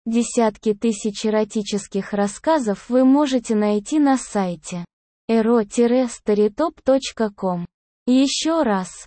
Десятки тысяч эротических рассказов вы можете найти на сайте ero-storytop.com. Еще раз,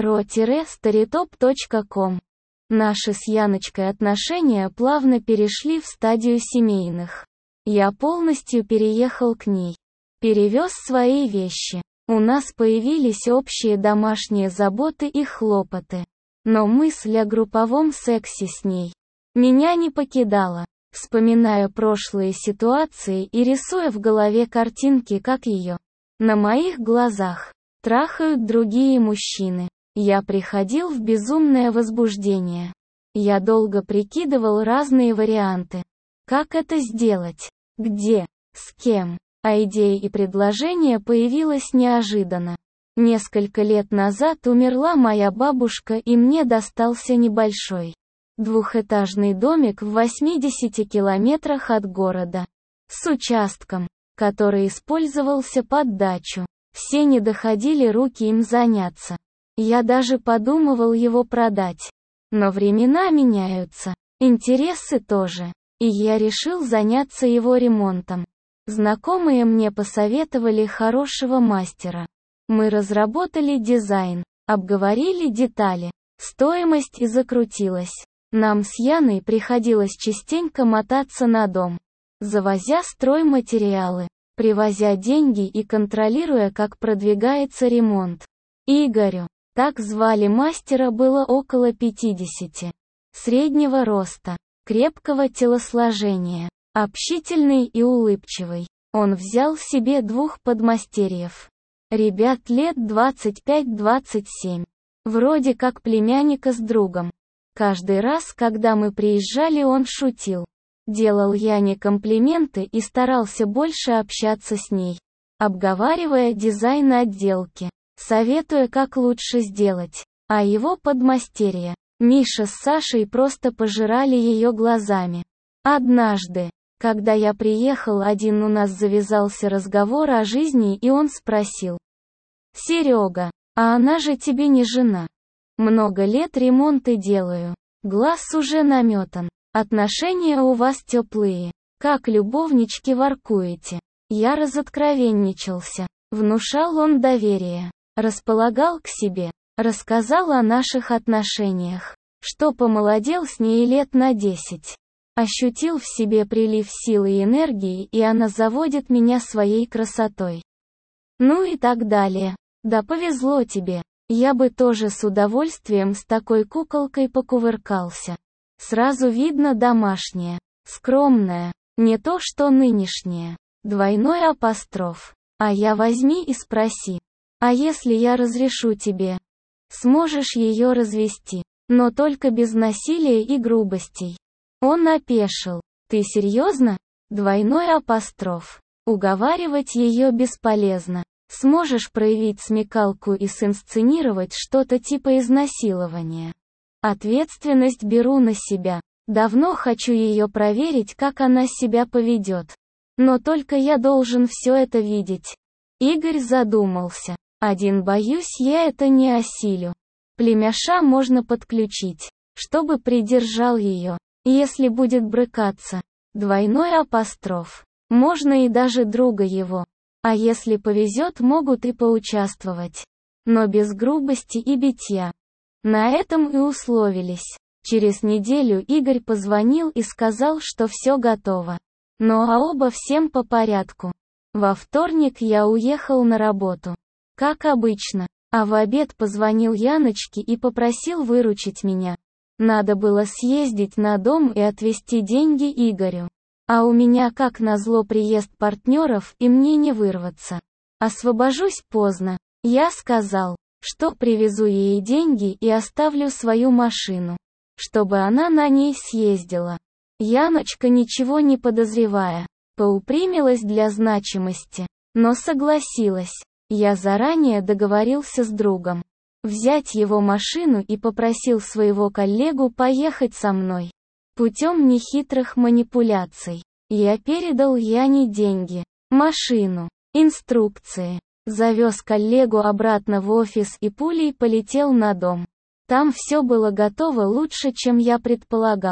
ero-storytop.com. Наши с Яночкой отношения плавно перешли в стадию семейных. Я полностью переехал к ней. Перевез свои вещи. У нас появились общие домашние заботы и хлопоты. Но мысль о групповом сексе с ней меня не покидала. Вспоминая прошлые ситуации и рисуя в голове картинки, как ее на моих глазах трахают другие мужчины, я приходил в безумное возбуждение. Я долго прикидывал разные варианты. Как это сделать? Где? С кем? А идея и предложение появилась неожиданно. Несколько лет назад умерла моя бабушка, и мне достался небольшой двухэтажный домик в 80 километрах от города. С участком, который использовался под дачу. Все не доходили руки им заняться. Я даже подумывал его продать. Но времена меняются, интересы тоже. И я решил заняться его ремонтом. Знакомые мне посоветовали хорошего мастера. Мы разработали дизайн, обговорили детали. Стоимость и закрутилась. Нам с Яной приходилось частенько мотаться на дом, завозя стройматериалы, привозя деньги и контролируя, как продвигается ремонт. Игорю, так звали мастера, было около 50. Среднего роста, крепкого телосложения, общительный и улыбчивый. Он взял себе 2 подмастерьев. Ребят лет 25-27. Вроде как племянника с другом. Каждый раз, когда мы приезжали, он шутил. Делал Яне комплименты и старался больше общаться с ней, обговаривая дизайн отделки, советуя, как лучше сделать. А его подмастерья, Миша с Сашей, просто пожирали ее глазами. Однажды, когда я приехал один, у нас завязался разговор о жизни, и он спросил: «Серега, а она же тебе не жена?» «Много лет ремонты делаю. Глаз уже наметан. Отношения у вас теплые. Как любовнички воркуете». Я разоткровенничался. Внушал он доверие. Располагал к себе. Рассказал о наших отношениях. Что помолодел с ней лет на 10. Ощутил в себе прилив силы и энергии, и она заводит меня своей красотой. Ну и так далее. Да повезло тебе. Я бы тоже с удовольствием с такой куколкой покувыркался. Сразу видно домашняя, скромная, не то что нынешняя. Двойной апостроф. А я возьми и спроси: а если я разрешу тебе? Сможешь ее развести, но только без насилия и грубостей. Он опешил. Ты серьезно? Двойной апостроф. Уговаривать ее бесполезно. Сможешь проявить смекалку и синсценировать что-то типа изнасилования? Ответственность беру на себя. Давно хочу ее проверить, как она себя поведет. Но только я должен все это видеть. Игорь задумался. Один, боюсь, я это не осилю. Племяша можно подключить, чтобы придержал ее, если будет брыкаться. Двойной апостроф. Можно и даже друга его. А если повезет, могут и поучаствовать. Но без грубости и битья. На этом и условились. Через неделю Игорь позвонил и сказал, что все готово. Ну а оба всем по порядку. Во вторник я уехал на работу. Как обычно. А в обед позвонил Яночке и попросил выручить меня. Надо было съездить на дом и отвезти деньги Игорю. А у меня, как назло, приезд партнеров, и мне не вырваться. Освобожусь поздно. Я сказал, что привезу ей деньги и оставлю свою машину, чтобы она на ней съездила. Яночка, ничего не подозревая, поупрямилась для значимости, но согласилась. Я заранее договорился с другом взять его машину и попросил своего коллегу поехать со мной. Путем нехитрых манипуляций я передал Яне деньги, машину, инструкции, завез коллегу обратно в офис и пулей полетел на дом. Там все было готово лучше, чем я предполагал.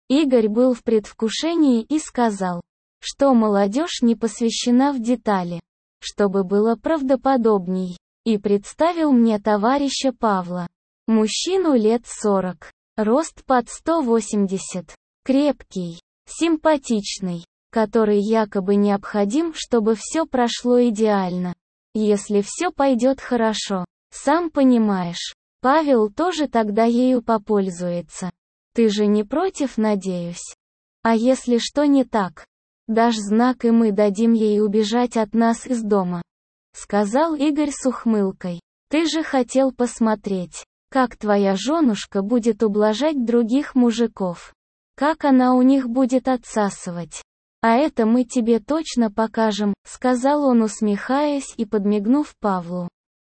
Игорь был в предвкушении и сказал, что молодежь не посвящена в детали, чтобы было правдоподобней, и представил мне товарища Павла. Мужчину лет 40, рост под 180, крепкий, симпатичный, который якобы необходим, чтобы все прошло идеально. Если все пойдет хорошо, сам понимаешь, Павел тоже тогда ею попользуется. Ты же не против, надеюсь? А если что не так? Дашь знак, и мы дадим ей убежать от нас из дома. Сказал Игорь с ухмылкой. Ты же хотел посмотреть, как твоя женушка будет ублажать других мужиков. Как она у них будет отсасывать. А это мы тебе точно покажем, сказал он, усмехаясь и подмигнув Павлу.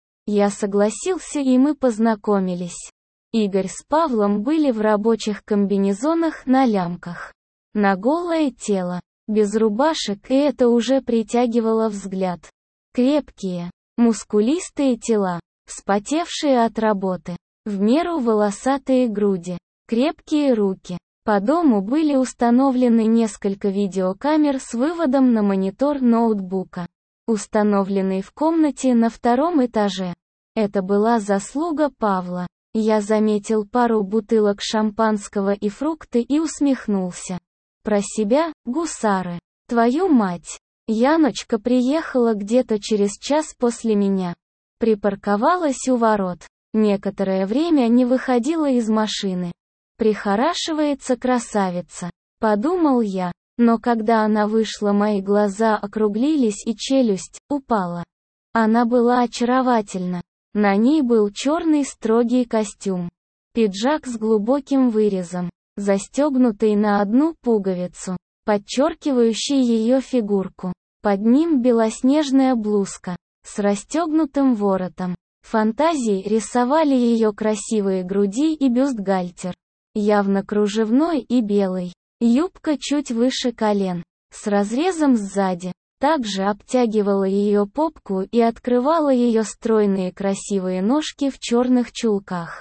Я согласился, и мы познакомились. Игорь с Павлом были в рабочих комбинезонах на лямках. На голое тело, без рубашек, и это уже притягивало взгляд. Крепкие, мускулистые тела, вспотевшие от работы, в меру волосатые груди, крепкие руки. По дому были установлены несколько видеокамер с выводом на монитор ноутбука, установленный в комнате на 2-м этаже. Это была заслуга Павла. Я заметил пару бутылок шампанского и фрукты и усмехнулся. Про себя, гусары. Твою мать. Яночка приехала где-то через час после меня. Припарковалась у ворот. Некоторое время не выходила из машины. Прихорашивается красавица. Подумал я. Но когда она вышла, мои глаза округлились и челюсть упала. Она была очаровательна. На ней был черный строгий костюм. Пиджак с глубоким вырезом, застегнутый на одну пуговицу, подчеркивающий ее фигурку. Под ним белоснежная блузка, с расстегнутым воротом. Фантазии рисовали ее красивые груди и бюстгальтер. Явно кружевной и белый. Юбка чуть выше колен, с разрезом сзади. Также обтягивала ее попку и открывала ее стройные красивые ножки в черных чулках.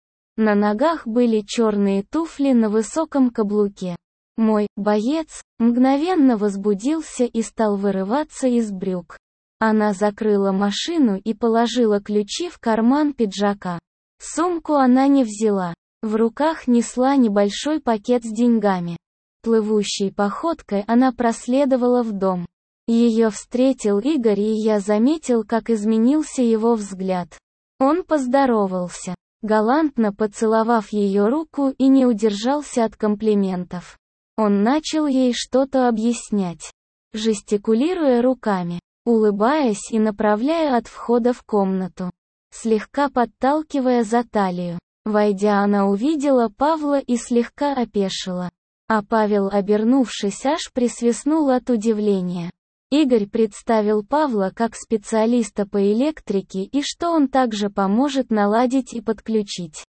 На ногах были черные туфли на высоком каблуке. Мой боец мгновенно возбудился и стал вырываться из брюк. Она закрыла машину и положила ключи в карман пиджака. Сумку она не взяла. В руках несла небольшой пакет с деньгами. Плывущей походкой она проследовала в дом. Ее встретил Игорь, и я заметил, как изменился его взгляд. Он поздоровался, галантно поцеловав ее руку, и не удержался от комплиментов. Он начал ей что-то объяснять, жестикулируя руками, улыбаясь и направляя от входа в комнату, слегка подталкивая за талию. Войдя, она увидела Павла и слегка опешила. А Павел, обернувшись, аж присвистнул от удивления. Игорь представил Павла как специалиста по электрике и что он также поможет наладить и подключить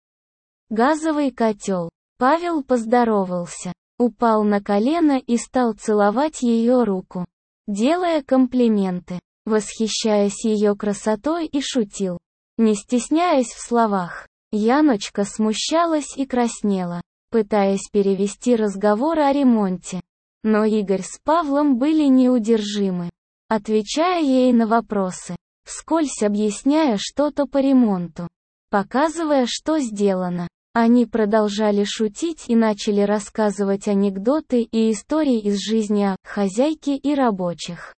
газовый котел. Павел поздоровался, упал на колено и стал целовать ее руку, делая комплименты, восхищаясь ее красотой, и шутил, не стесняясь в словах. Яночка смущалась и краснела, пытаясь перевести разговор о ремонте. Но Игорь с Павлом были неудержимы, отвечая ей на вопросы, вскользь объясняя что-то по ремонту, показывая, что сделано. Они продолжали шутить и начали рассказывать анекдоты и истории из жизни хозяйки и рабочих,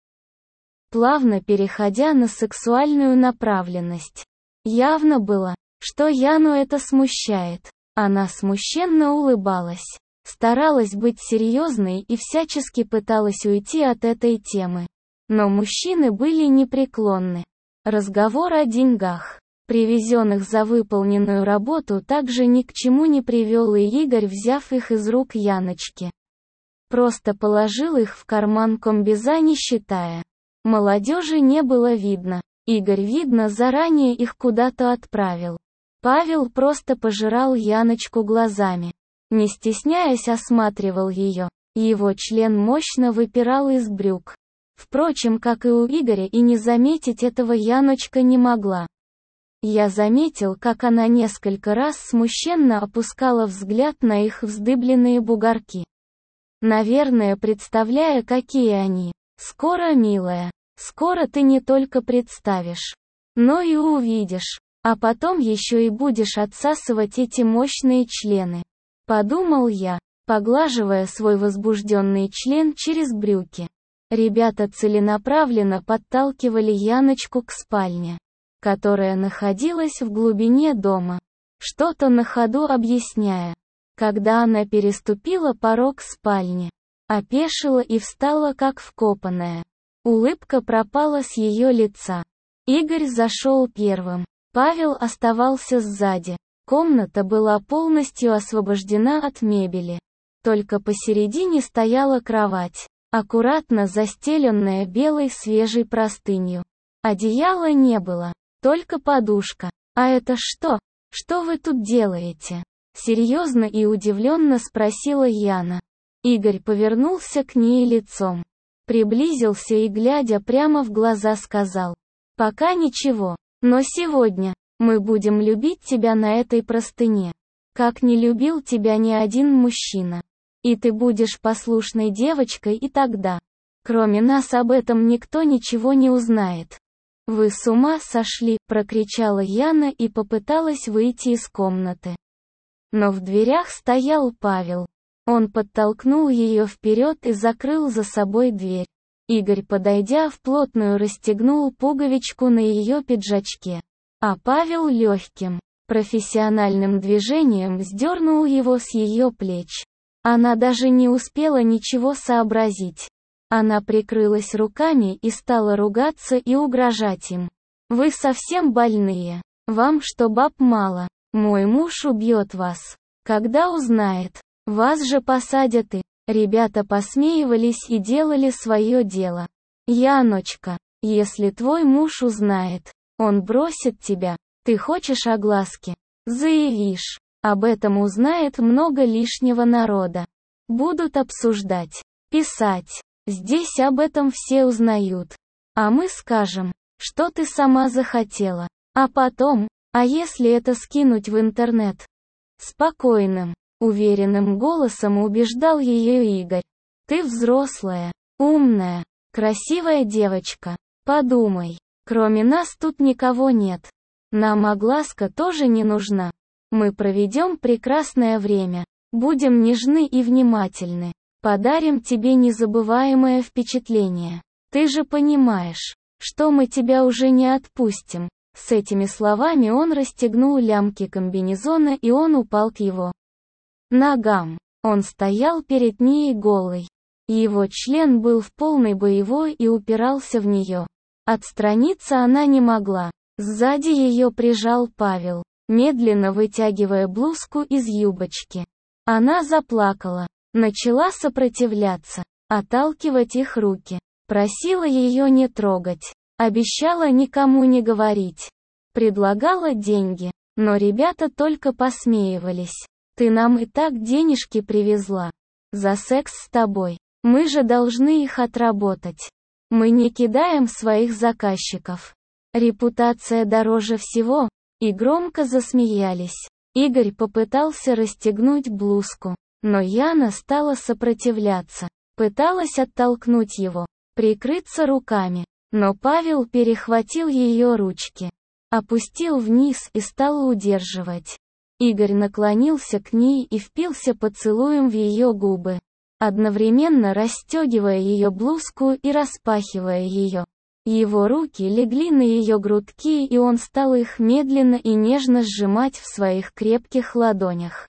плавно переходя на сексуальную направленность. Явно было, что Яну это смущает. Она смущенно улыбалась, старалась быть серьезной и всячески пыталась уйти от этой темы. Но мужчины были непреклонны. Разговор о деньгах, привезенных за выполненную работу, также ни к чему не привел, и Игорь, взяв их из рук Яночки, просто положил их в карман комбеза, не считая. Молодежи не было видно. Игорь, видно, заранее их куда-то отправил. Павел просто пожирал Яночку глазами, не стесняясь осматривал ее. Его член мощно выпирал из брюк. Впрочем, как и у Игоря, и не заметить этого Яночка не могла. Я заметил, как она несколько раз смущенно опускала взгляд на их вздыбленные бугорки. Наверное, представляя, какие они. Скоро, милая, скоро ты не только представишь, но и увидишь, а потом еще и будешь отсасывать эти мощные члены. Подумал я, поглаживая свой возбужденный член через брюки. Ребята целенаправленно подталкивали Яночку к спальне, которая находилась в глубине дома, что-то на ходу объясняя. Когда она переступила порог спальни, опешила и встала как вкопанная. Улыбка пропала с ее лица. Игорь зашел первым. Павел оставался сзади. Комната была полностью освобождена от мебели. Только посередине стояла кровать, аккуратно застеленная белой свежей простынью. Одеяла не было, только подушка. «А это что? Что вы тут делаете?» Серьезно и удивленно спросила Яна. Игорь повернулся к ней лицом. Приблизился и, глядя прямо в глаза, сказал: «Пока ничего, но сегодня мы будем любить тебя на этой простыне, как не любил тебя ни один мужчина. И ты будешь послушной девочкой, и тогда, кроме нас, об этом никто ничего не узнает». «Вы с ума сошли!» – прокричала Яна и попыталась выйти из комнаты. Но в дверях стоял Павел. Он подтолкнул ее вперед и закрыл за собой дверь. Игорь, подойдя вплотную, расстегнул пуговичку на ее пиджачке. А Павел легким, профессиональным движением сдернул его с ее плеч. Она даже не успела ничего сообразить. Она прикрылась руками и стала ругаться и угрожать им. «Вы совсем больные? Вам что, баб мало? Мой муж убьет вас. Когда узнает, вас же посадят и...» Ребята посмеивались и делали свое дело. «Яночка, если твой муж узнает, он бросит тебя. Ты хочешь огласки? Заявишь. Об этом узнает много лишнего народа. Будут обсуждать, писать. Здесь об этом все узнают. А мы скажем, что ты сама захотела. А потом, а если это скинуть в интернет?» Спокойным, уверенным голосом убеждал ее Игорь. «Ты взрослая, умная, красивая девочка. Подумай, кроме нас тут никого нет. Нам огласка тоже не нужна. Мы проведем прекрасное время, будем нежны и внимательны, подарим тебе незабываемое впечатление. Ты же понимаешь, что мы тебя уже не отпустим». С этими словами он расстегнул лямки комбинезона, и он упал к его ногам. Он стоял перед ней голый. Его член был в полной боевой и упирался в нее. Отстраниться она не могла. Сзади ее прижал Павел, медленно вытягивая блузку из юбочки. Она заплакала, начала сопротивляться, отталкивать их руки. Просила ее не трогать. Обещала никому не говорить. Предлагала деньги, но ребята только посмеивались. «Ты нам и так денежки привезла. За секс с тобой. Мы же должны их отработать. Мы не кидаем своих заказчиков. Репутация дороже всего». И громко засмеялись. Игорь попытался расстегнуть блузку, но Яна стала сопротивляться. Пыталась оттолкнуть его, прикрыться руками. Но Павел перехватил ее ручки, опустил вниз и стал удерживать. Игорь наклонился к ней и впился поцелуем в ее губы, одновременно расстегивая ее блузку и распахивая ее. Его руки легли на ее грудки, и он стал их медленно и нежно сжимать в своих крепких ладонях.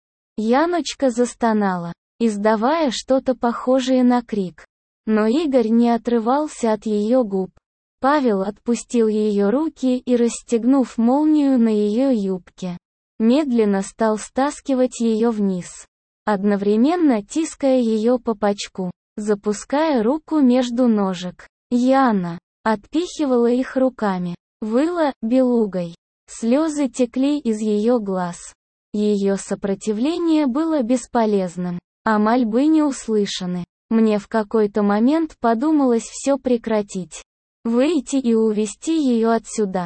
Яночка застонала, издавая что-то похожее на крик. Но Игорь не отрывался от ее губ. Павел отпустил ее руки и, расстегнув молнию на ее юбке, медленно стал стаскивать ее вниз, одновременно тиская ее по пачку, запуская руку между ножек. Яна отпихивала их руками, выла белугой. Слезы текли из ее глаз. Ее сопротивление было бесполезным, а мольбы не услышаны. Мне в какой-то момент подумалось все прекратить. Выйти и увести ее отсюда.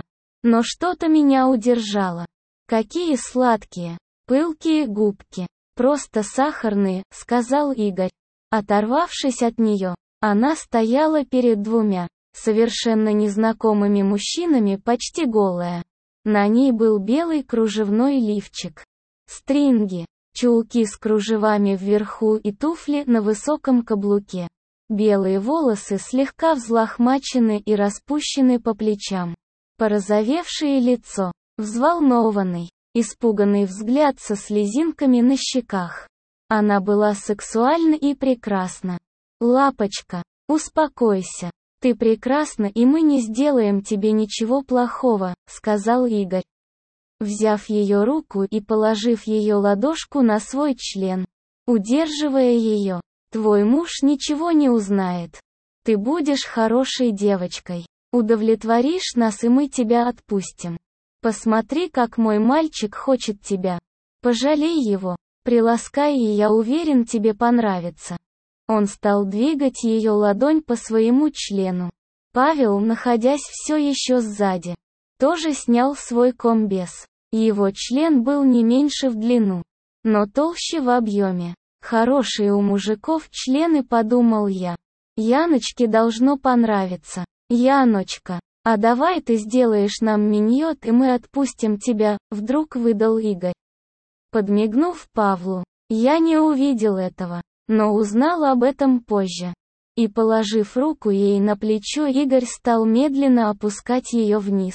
Но что-то меня удержало. Какие сладкие, пылкие губки. Просто сахарные, сказал Игорь. Оторвавшись от нее, она стояла перед двумя совершенно незнакомыми мужчинами, почти голая. На ней был белый кружевной лифчик, стринги, чулки с кружевами вверху и туфли на высоком каблуке. Белые волосы слегка взлохмачены и распущены по плечам. Порозовевшее лицо, взволнованный, испуганный взгляд со слезинками на щеках. Она была сексуальна и прекрасна. «Лапочка, успокойся. Ты прекрасна, и мы не сделаем тебе ничего плохого», — сказал Игорь. Взяв ее руку и положив ее ладошку на свой член, удерживая ее, «Твой муж ничего не узнает. Ты будешь хорошей девочкой. Удовлетворишь нас, и мы тебя отпустим. Посмотри, как мой мальчик хочет тебя. Пожалей его, приласкай, и я уверен, тебе понравится». Он стал двигать ее ладонь по своему члену. Павел, находясь все еще сзади, тоже снял свой комбез. Его член был не меньше в длину, но толще в объеме. Хорошие у мужиков члены, подумал я. Яночке должно понравиться. Яночка, а давай ты сделаешь нам миньот, и мы отпустим тебя, вдруг выдал Игорь. Подмигнув Павлу, я не увидел этого, но узнал об этом позже. И положив руку ей на плечо, Игорь стал медленно опускать ее вниз.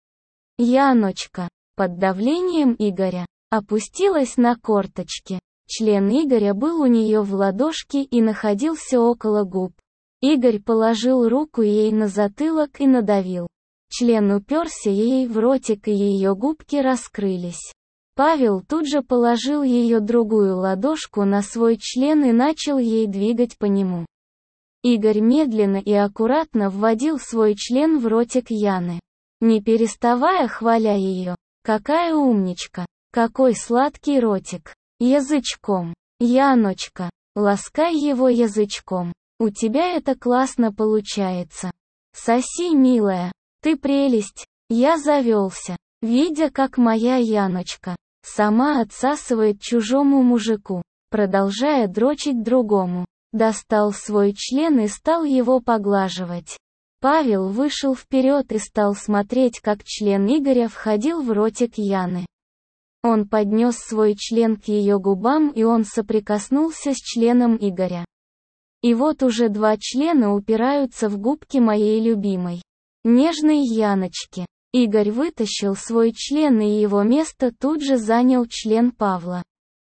Яночка, под давлением Игоря, опустилась на корточки. Член Игоря был у нее в ладошке и находился около губ. Игорь положил руку ей на затылок и надавил. Член уперся ей в ротик, и ее губки раскрылись. Павел тут же положил ее другую ладошку на свой член и начал ей двигать по нему. Игорь медленно и аккуратно вводил свой член в ротик Яны, не переставая хваля ее. «Какая умничка! Какой сладкий ротик! Язычком! Яночка, ласкай его язычком! У тебя это классно получается! Соси, милая! Ты прелесть!» Я завелся, видя, как моя Яночка сама отсасывает чужому мужику, продолжая дрочить другому. Достал свой член и стал его поглаживать. Павел вышел вперед и стал смотреть, как член Игоря входил в ротик Яны. Он поднес свой член к ее губам, и он соприкоснулся с членом Игоря. И вот уже два члена упираются в губки моей любимой, нежной Яночки. Игорь вытащил свой член, и его место тут же занял член Павла.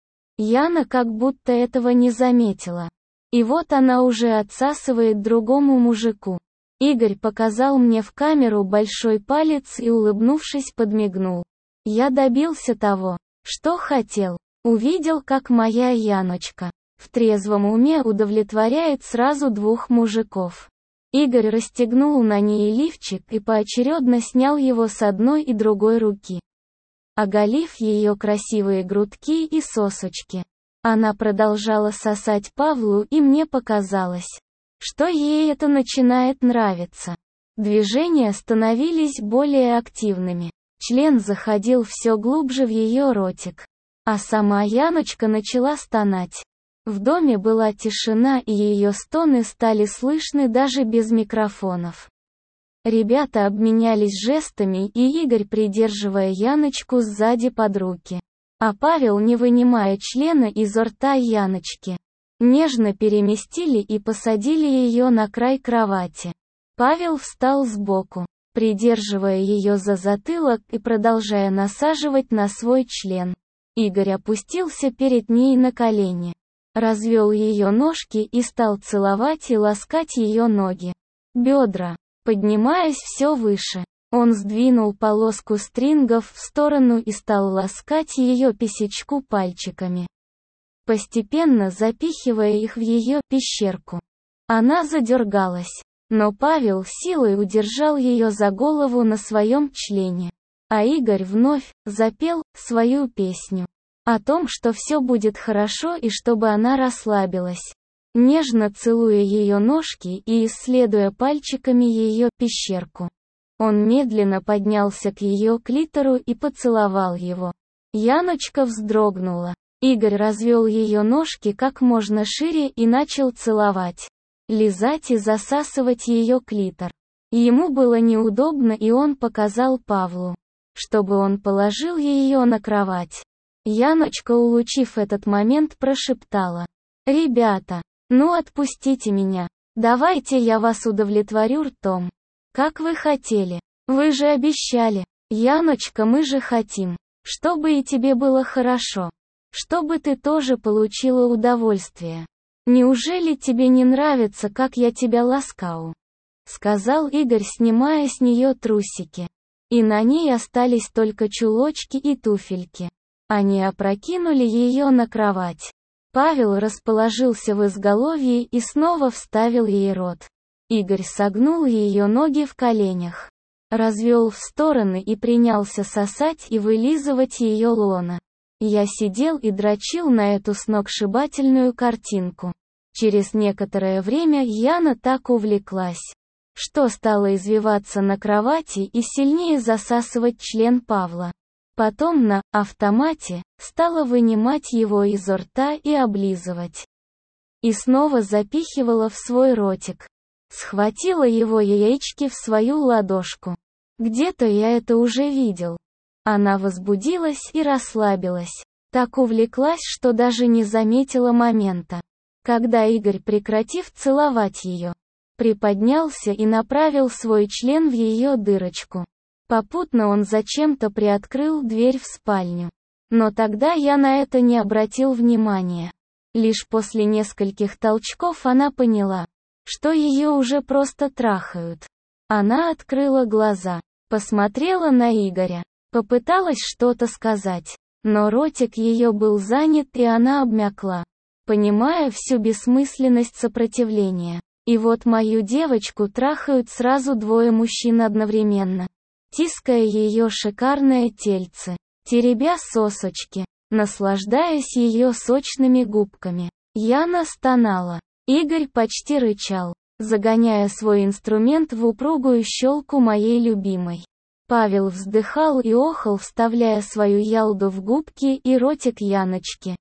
Яна как будто этого не заметила. И вот она уже отсасывает другому мужику. Игорь показал мне в камеру большой палец и, улыбнувшись, подмигнул. Я добился того, что хотел. Увидел, как моя Яночка в трезвом уме удовлетворяет сразу двух мужиков. Игорь расстегнул на ней лифчик и поочередно снял его с одной и другой руки, оголив ее красивые грудки и сосочки. Она продолжала сосать Павлу, и мне показалось, что ей это начинает нравиться. Движения становились более активными. Член заходил все глубже в ее ротик, а сама Яночка начала стонать. В доме была тишина, и ее стоны стали слышны даже без микрофонов. Ребята обменялись жестами, и Игорь, придерживая Яночку сзади под руки, а Павел, не вынимая члена из рта Яночки, нежно переместили и посадили ее на край кровати. Павел встал сбоку, придерживая ее за затылок и продолжая насаживать на свой член. Игорь опустился перед ней на колени, развел ее ножки и стал целовать и ласкать ее ноги, бедра. Поднимаясь все выше, он сдвинул полоску стрингов в сторону и стал ласкать ее писечку пальчиками, постепенно запихивая их в ее пещерку. Она задергалась, но Павел силой удержал ее за голову на своем члене, а Игорь вновь запел свою песню о том, что все будет хорошо и чтобы она расслабилась, нежно целуя ее ножки и исследуя пальчиками ее пещерку. Он медленно поднялся к ее клитору и поцеловал его. Яночка вздрогнула. Игорь развел ее ножки как можно шире и начал целовать, лизать и засасывать ее клитор. Ему было неудобно, и он показал Павлу, чтобы он положил ее на кровать. Яночка, улучив этот момент, прошептала: «Ребята, ну отпустите меня. Давайте я вас удовлетворю ртом. Как вы хотели. Вы же обещали. Яночка, мы же хотим, чтобы и тебе было хорошо. Чтобы ты тоже получила удовольствие. Неужели тебе не нравится, как я тебя ласкаю?» Сказал Игорь, снимая с нее трусики. И на ней остались только чулочки и туфельки. Они опрокинули ее на кровать. Павел расположился в изголовье и снова вставил ей рот. Игорь согнул ее ноги в коленях, развел в стороны и принялся сосать и вылизывать ее лоно. Я сидел и дрочил на эту сногсшибательную картинку. Через некоторое время Яна так увлеклась, что стала извиваться на кровати и сильнее засасывать член Павла. Потом на автомате стала вынимать его изо рта и облизывать. И снова запихивала в свой ротик. Схватила его яички в свою ладошку. Где-то я это уже видел. Она возбудилась и расслабилась. Так увлеклась, что даже не заметила момента, когда Игорь, прекратив целовать ее, приподнялся и направил свой член в ее дырочку. Попутно он зачем-то приоткрыл дверь в спальню. Но тогда я на это не обратил внимания. Лишь после нескольких толчков она поняла, что ее уже просто трахают. Она открыла глаза, посмотрела на Игоря, попыталась что-то сказать, но ротик ее был занят, и она обмякла, понимая всю бессмысленность сопротивления. И вот мою девочку трахают сразу двое мужчин одновременно, тиская ее шикарное тельце, теребя сосочки, наслаждаясь ее сочными губками. Яна стонала. Игорь почти рычал, загоняя свой инструмент в упругую щелку моей любимой. Павел вздыхал и охал, вставляя свою ялду в губки и ротик Яночки.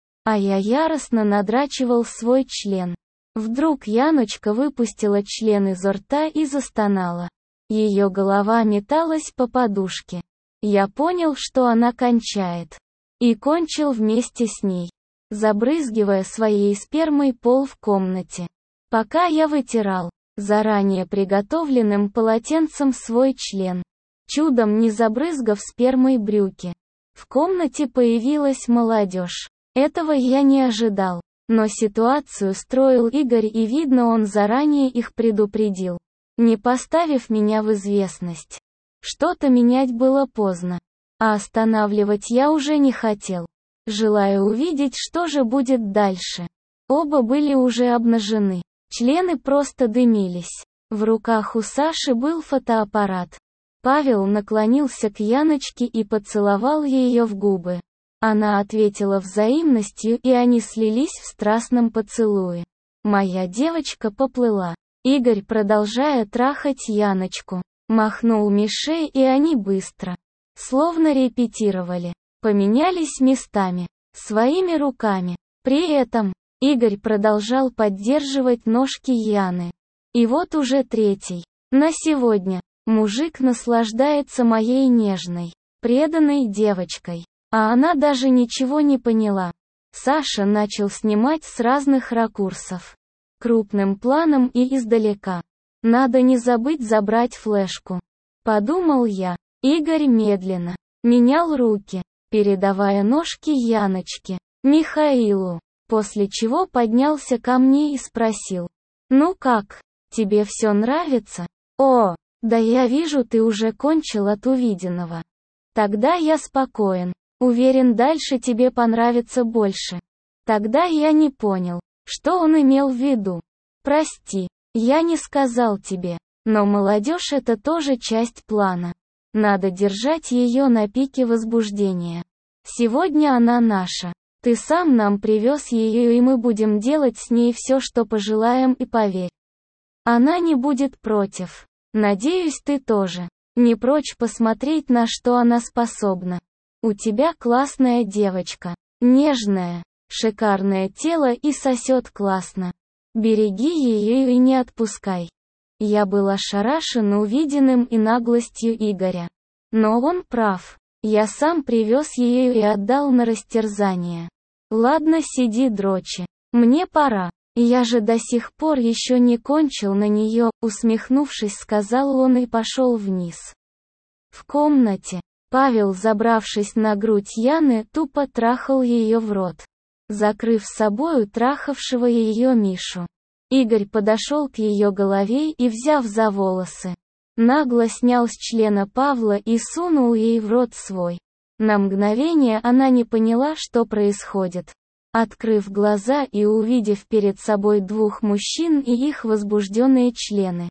А я яростно надрачивал свой член. Вдруг Яночка выпустила член изо рта и застонала. Ее голова металась по подушке. Я понял, что она кончает. И кончил вместе с ней, забрызгивая своей спермой пол в комнате. Пока я вытирал заранее приготовленным полотенцем свой член, чудом не забрызгав спермой брюки. В комнате появилась молодежь. Этого я не ожидал. Но ситуацию строил Игорь, и видно, он заранее их предупредил, не поставив меня в известность. Что-то менять было поздно. А останавливать я уже не хотел, желая увидеть, что же будет дальше. Оба были уже обнажены. Члены просто дымились. В руках у Саши был фотоаппарат. Павел наклонился к Яночке и поцеловал ее в губы. Она ответила взаимностью, и они слились в страстном поцелуе. Моя девочка поплыла. Игорь, продолжая трахать Яночку, махнул Мише, и они быстро, словно репетировали, поменялись местами, своими руками. При этом Игорь продолжал поддерживать ножки Яны. И вот уже третий. На сегодня мужик наслаждается моей нежной, преданной девочкой. А она даже ничего не поняла. Саша начал снимать с разных ракурсов, крупным планом и издалека. Надо не забыть забрать флешку, подумал я. Игорь медленно менял руки, передавая ножки Яночке, Михаилу, после чего поднялся ко мне и спросил: «Ну как, тебе все нравится?» «О, да я вижу, ты уже кончил от увиденного. Тогда я спокоен. Уверен, дальше тебе понравится больше». Тогда я не понял, что он имел в виду. «Прости, я не сказал тебе, но молодежь — это тоже часть плана. Надо держать ее на пике возбуждения. Сегодня она наша. Ты сам нам привез ее, и мы будем делать с ней все, что пожелаем, и поверь, она не будет против. Надеюсь, ты тоже. Не прочь посмотреть, на что она способна. У тебя классная девочка. Нежная, шикарное тело и сосет классно. Береги ее и не отпускай. Я был ошарашен увиденным и наглостью Игоря. Но он прав. Я сам привез ее и отдал на растерзание. Ладно, сиди дрочи. Мне пора. Я же до сих пор еще не кончил на нее, усмехнувшись, сказал он и пошел вниз. В комнате Павел, забравшись на грудь Яны, тупо трахал ее в рот, закрыв с собою трахавшего ее Мишу. Игорь подошел к ее голове и, взяв за волосы, нагло снял с члена Павла и сунул ей в рот свой. На мгновение она не поняла, что происходит. Открыв глаза и увидев перед собой двух мужчин и их возбужденные члены.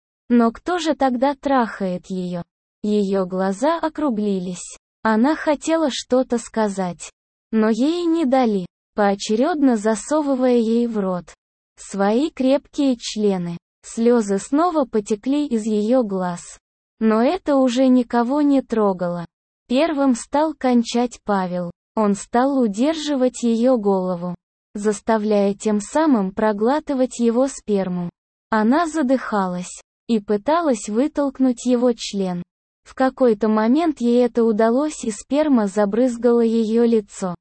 Но кто же тогда трахает ее? Ее глаза округлились. Она хотела что-то сказать, но ей не дали, поочередно засовывая ей в рот свои крепкие члены. Слезы снова потекли из ее глаз. Но это уже никого не трогало. Первым стал кончать Павел. Он стал удерживать ее голову, заставляя тем самым проглатывать его сперму. Она задыхалась и пыталась вытолкнуть его член. В какой-то момент ей это удалось, и сперма забрызгала ее лицо.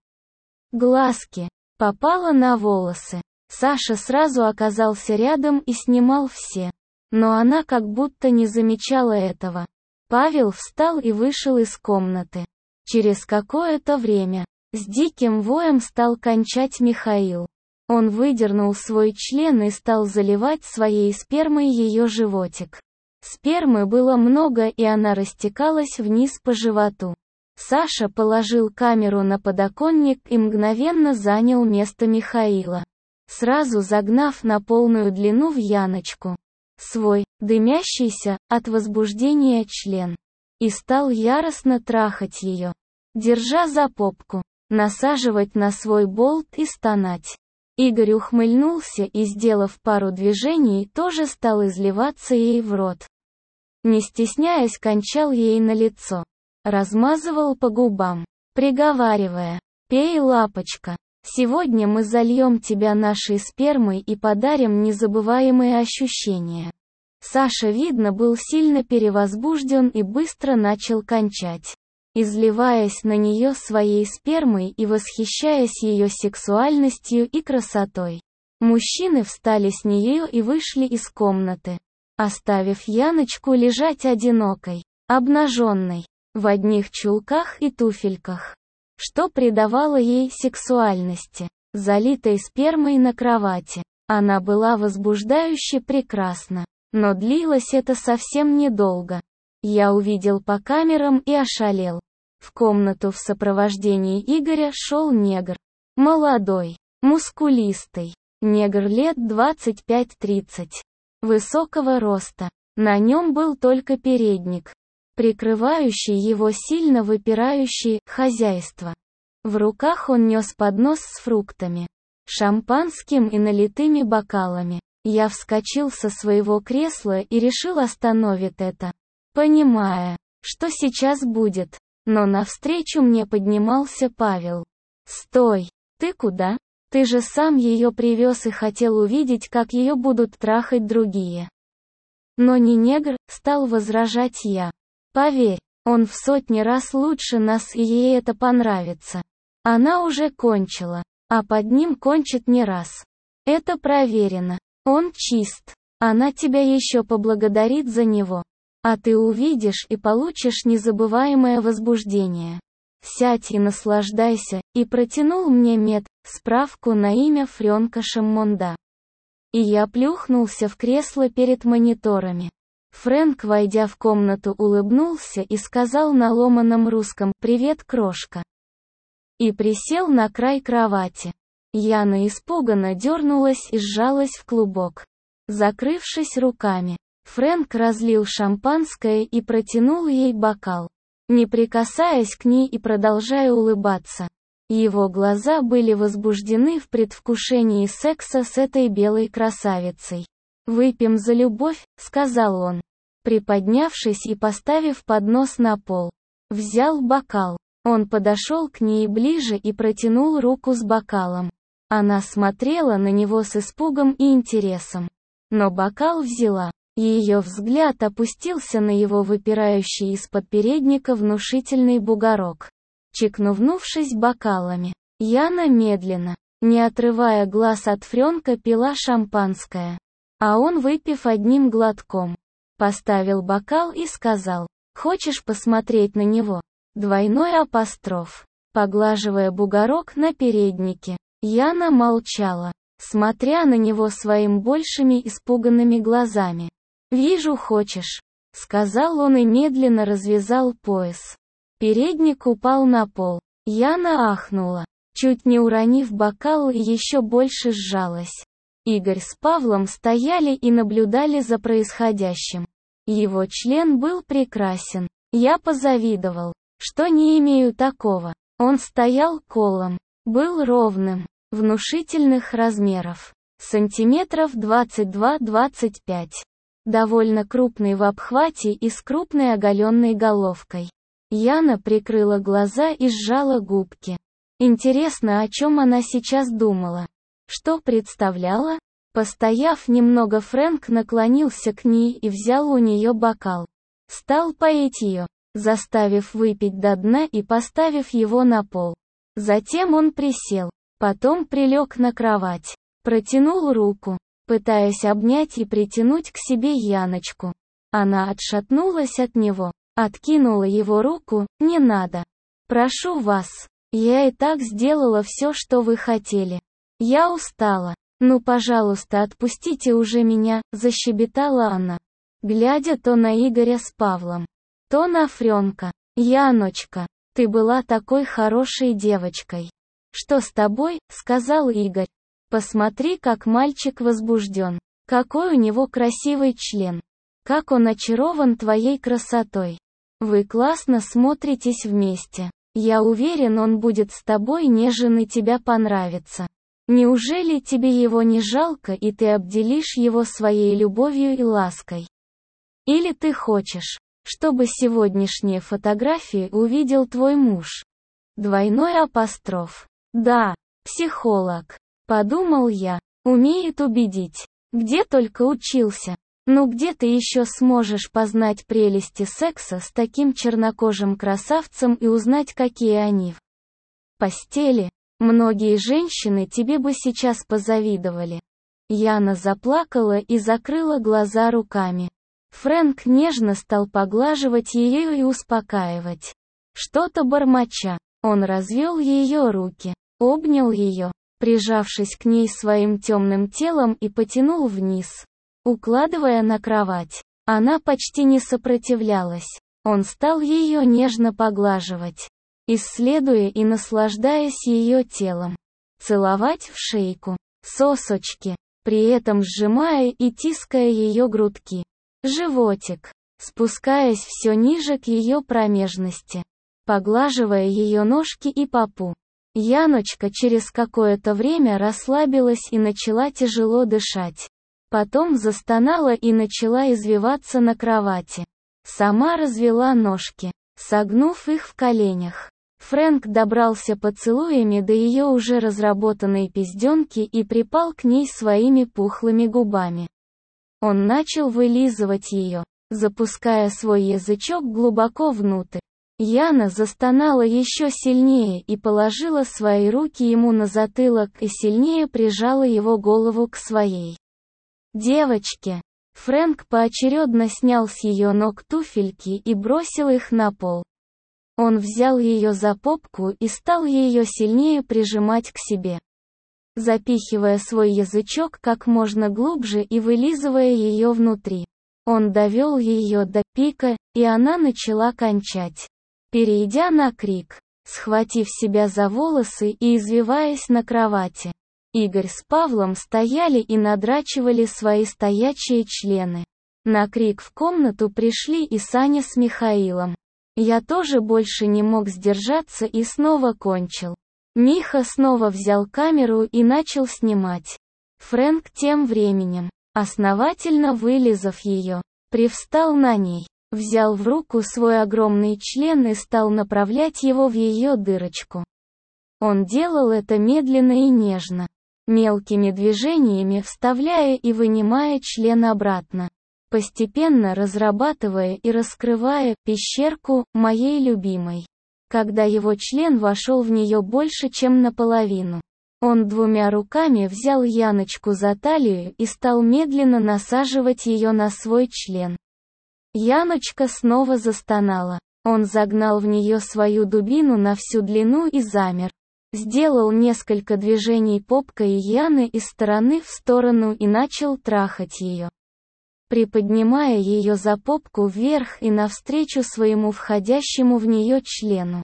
Глазки. Попала на волосы. Саша сразу оказался рядом и снимал все. Но она как будто не замечала этого. Павел встал и вышел из комнаты. Через какое-то время, с диким воем стал кончать Михаил. Он выдернул свой член и стал заливать своей спермой ее животик. Спермы было много, и она растекалась вниз по животу. Саша положил камеру на подоконник и мгновенно занял место Михаила, сразу загнав на полную длину в Яночку свой, дымящийся, от возбуждения член. И стал яростно трахать ее, держа за попку, насаживать на свой болт и стонать. Игорь ухмыльнулся и, сделав пару движений, тоже стал изливаться ей в рот. Не стесняясь, кончал ей на лицо, размазывал по губам, приговаривая: «Пей, лапочка, сегодня мы зальем тебя нашей спермой и подарим незабываемые ощущения». Саша, видно, был сильно перевозбужден и быстро начал кончать, изливаясь на нее своей спермой и восхищаясь ее сексуальностью и красотой. Мужчины встали с нее и вышли из комнаты, оставив Яночку лежать одинокой, обнаженной, в одних чулках и туфельках, что придавало ей сексуальности. Залитой спермой на кровати, она была возбуждающе прекрасна. Но длилось это совсем недолго. Я увидел по камерам и ошалел. В комнату в сопровождении Игоря шел негр. Молодой, мускулистый. Негр лет 25-30. Высокого роста. На нем был только передник, прикрывающий его сильно выпирающее хозяйство. В руках он нес поднос с фруктами, шампанским и налитыми бокалами. Я вскочил со своего кресла и решил остановить это, понимая, что сейчас будет. Но навстречу мне поднимался Павел. «Стой! Ты куда? Ты же сам ее привез и хотел увидеть, как ее будут трахать другие». «Но не негр», — стал возражать я. «Поверь, он в сотни раз лучше нас, и ей это понравится. Она уже кончила, а под ним кончит не раз. Это проверено. Он чист. Она тебя еще поблагодарит за него. А ты увидишь и получишь незабываемое возбуждение. Сядь и наслаждайся», и протянул мне справку на имя Фрёнка Шаммонда. И я плюхнулся в кресло перед мониторами. Фрэнк, войдя в комнату, улыбнулся и сказал на ломаном русском: «Привет, крошка». И присел на край кровати. Яна испуганно дернулась и сжалась в клубок, закрывшись руками. Фрэнк разлил шампанское и протянул ей бокал, не прикасаясь к ней и продолжая улыбаться. Его глаза были возбуждены в предвкушении секса с этой белой красавицей. «Выпьем за любовь», — сказал он. приподнявшись и поставив поднос на пол. Взял бокал. Он подошел к ней ближе и протянул руку с бокалом. Она смотрела на него с испугом и интересом. Но бокал взяла. Ее взгляд опустился на его выпирающий из-под передника внушительный бугорок. Чекнувнувшись бокалами, Яна медленно, не отрывая глаз от Фрёнка, пила шампанское. А он, выпив одним глотком, поставил бокал и сказал: «Хочешь посмотреть на него?» Двойной апостроф. Поглаживая бугорок на переднике, Яна молчала, смотря на него своим большими испуганными глазами. «Вижу, хочешь», — сказал он и медленно развязал пояс. Передник упал на пол. Яна ахнула, чуть не уронив бокал, и еще больше сжалась. Игорь с Павлом стояли и наблюдали за происходящим. Его член был прекрасен. Я позавидовал, что не имею такого. Он стоял колом, был ровным, внушительных размеров, сантиметров 22-25. Довольно крупный в обхвате и с крупной оголенной головкой. Яна прикрыла глаза и сжала губки. Интересно, о чем она сейчас думала? Что представляла? Постояв немного, Фрэнк наклонился к ней и взял у нее бокал. Стал поить ее, заставив выпить до дна и поставив его на пол. Затем он присел, потом прилег на кровать, протянул руку, пытаясь обнять и притянуть к себе Яночку. Она отшатнулась от него, откинула его руку. «Не надо. Прошу вас. Я и так сделала все, что вы хотели. Я устала. Ну, пожалуйста, отпустите уже меня», — защебетала она, глядя то на Игоря с Павлом, то на Фрёнка. «Яночка, ты была такой хорошей девочкой». «Что с тобой?» — сказал Игорь. «Посмотри, как мальчик возбужден. Какой у него красивый член. Как он очарован твоей красотой. Вы классно смотритесь вместе. Я уверен, он будет с тобой нежен и тебе понравится. Неужели тебе его не жалко, и ты обделишь его своей любовью и лаской? Или ты хочешь, чтобы сегодняшние фотографии увидел твой муж?» Двойной апостроф. «Да, психолог», — подумал я, — «умеет убедить. Где только учился. Ну где ты еще сможешь познать прелести секса с таким чернокожим красавцем и узнать, какие они в постели? Многие женщины тебе бы сейчас позавидовали». Яна заплакала и закрыла глаза руками. Фрэнк нежно стал поглаживать ее и успокаивать. Что-то бормоча, он развел ее руки, обнял ее, прижавшись к ней своим темным телом, и потянул вниз, укладывая на кровать. Она почти не сопротивлялась. Он стал ее нежно поглаживать, исследуя и наслаждаясь ее телом. Целовать в шейку, сосочки, при этом сжимая и тиская ее грудки, животик, спускаясь все ниже к ее промежности, поглаживая ее ножки и попу. Яночка через какое-то время расслабилась и начала тяжело дышать. Потом застонала и начала извиваться на кровати. Сама развела ножки, согнув их в коленях. Фрэнк добрался поцелуями до ее уже разработанной пизденки и припал к ней своими пухлыми губами. Он начал вылизывать ее, запуская свой язычок глубоко внутрь. Яна застонала еще сильнее и положила свои руки ему на затылок и сильнее прижала его голову к своей. «Девочки!» Фрэнк поочередно снял с ее ног туфельки и бросил их на пол. Он взял ее за попку и стал ее сильнее прижимать к себе, запихивая свой язычок как можно глубже и вылизывая ее внутри. Он довел ее до пика, и она начала кончать, перейдя на крик, схватив себя за волосы и извиваясь на кровати. Игорь с Павлом стояли и надрачивали свои стоячие члены. На крик в комнату пришли и Саня с Михаилом. Я тоже больше не мог сдержаться и снова кончил. Миха снова взял камеру и начал снимать. Фрэнк тем временем, основательно вылизав ее, Привстал на ней, взял в руку свой огромный член и стал направлять его в ее дырочку. Он делал это медленно и нежно, мелкими движениями вставляя и вынимая член обратно, постепенно разрабатывая и раскрывая пещерку моей любимой. Когда его член вошел в нее больше, чем наполовину, он двумя руками взял Яночку за талию и стал медленно насаживать ее на свой член. Яночка снова застонала. Он загнал в нее свою дубину на всю длину и замер. Сделал несколько движений попкой Яны из стороны в сторону и начал трахать ее, приподнимая ее за попку вверх и навстречу своему входящему в нее члену.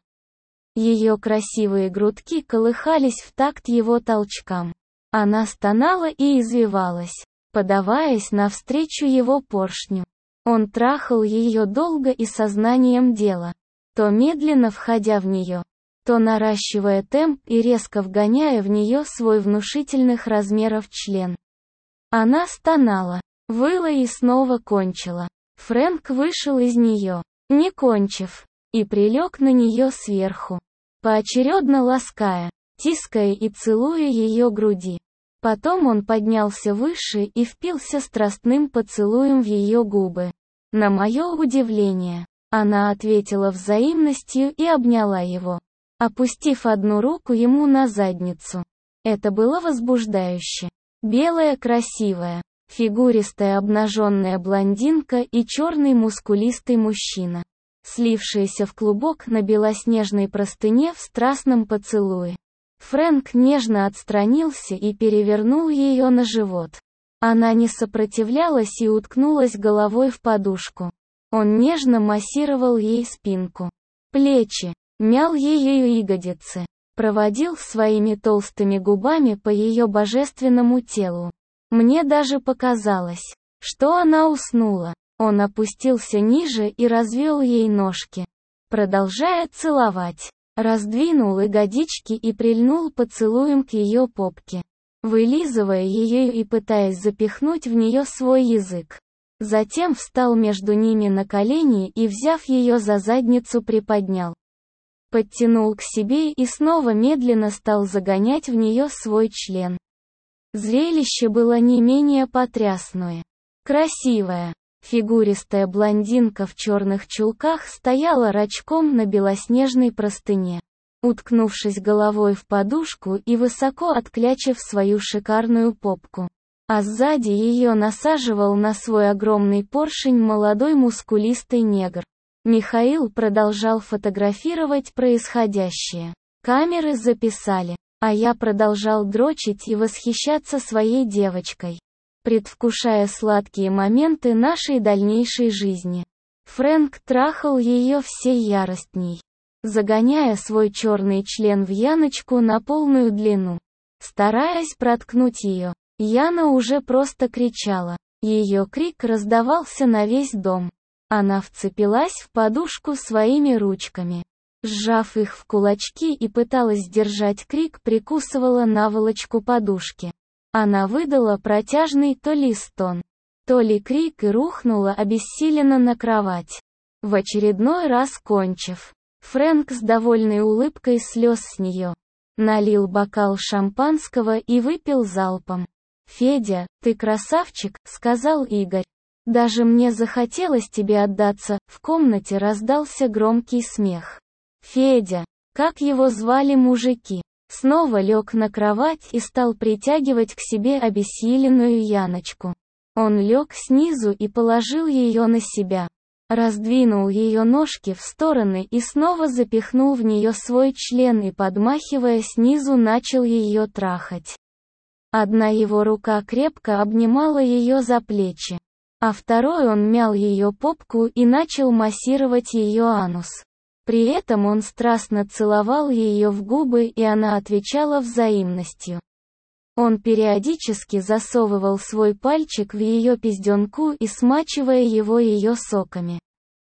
Ее красивые грудки колыхались в такт его толчкам. Она стонала и извивалась, подаваясь навстречу его поршню. Он трахал ее долго и сознанием дела, то медленно входя в нее, то наращивая темп и резко вгоняя в нее свой внушительных размеров член. Она стонала, выла и снова кончила. Фрэнк вышел из нее, не кончив, и прилег на нее сверху, поочередно лаская, тиская и целуя ее груди. Потом он поднялся выше и впился страстным поцелуем в ее губы. На мое удивление, она ответила взаимностью и обняла его, опустив одну руку ему на задницу. Это было возбуждающе. Белая красивая, фигуристая обнаженная блондинка и черный мускулистый мужчина, слившиеся в клубок на белоснежной простыне в страстном поцелуе. Фрэнк нежно отстранился и перевернул ее на живот. Она не сопротивлялась и уткнулась головой в подушку. Он нежно массировал ей спинку, плечи, мял ее ягодицы, проводил своими толстыми губами по ее божественному телу. Мне даже показалось, что она уснула. Он опустился ниже и развел ей ножки, продолжая целовать. Раздвинул ягодички и прильнул поцелуем к ее попке, вылизывая ее и пытаясь запихнуть в нее свой язык. Затем встал между ними на колени и, взяв ее за задницу, приподнял, подтянул к себе и снова медленно стал загонять в нее свой член. Зрелище было не менее потрясное. Красивая, фигуристая блондинка в черных чулках стояла рачком на белоснежной простыне, уткнувшись головой в подушку и высоко отклячив свою шикарную попку. А сзади ее насаживал на свой огромный поршень молодой мускулистый негр. Михаил продолжал фотографировать происходящее. Камеры записали, а я продолжал дрочить и восхищаться своей девочкой, предвкушая сладкие моменты нашей дальнейшей жизни. Фрэнк трахал ее всей яростней, загоняя свой черный член в Яночку на полную длину, стараясь проткнуть ее. Яна уже просто кричала. Ее крик раздавался на весь дом. Она вцепилась в подушку своими ручками, сжав их в кулачки и пыталась сдержать крик, прикусывала наволочку подушки. Она выдала протяжный то ли стон, то ли крик и рухнула обессиленно на кровать. В очередной раз кончив, Фрэнк с довольной улыбкой слез с нее, налил бокал шампанского и выпил залпом. «Федя, ты красавчик», — сказал Игорь. «Даже мне захотелось тебе отдаться». В комнате раздался громкий смех. Федя, как его звали мужики, снова лег на кровать и стал притягивать к себе обессиленную Яночку. Он лег снизу и положил ее на себя, раздвинул ее ножки в стороны и снова запихнул в нее свой член и, подмахивая снизу, начал ее трахать. Одна его рука крепко обнимала ее за плечи, а второй он мял ее попку и начал массировать ее анус. При этом он страстно целовал ее в губы, и она отвечала взаимностью. Он периодически засовывал свой пальчик в ее пизденку и, смачивая его ее соками,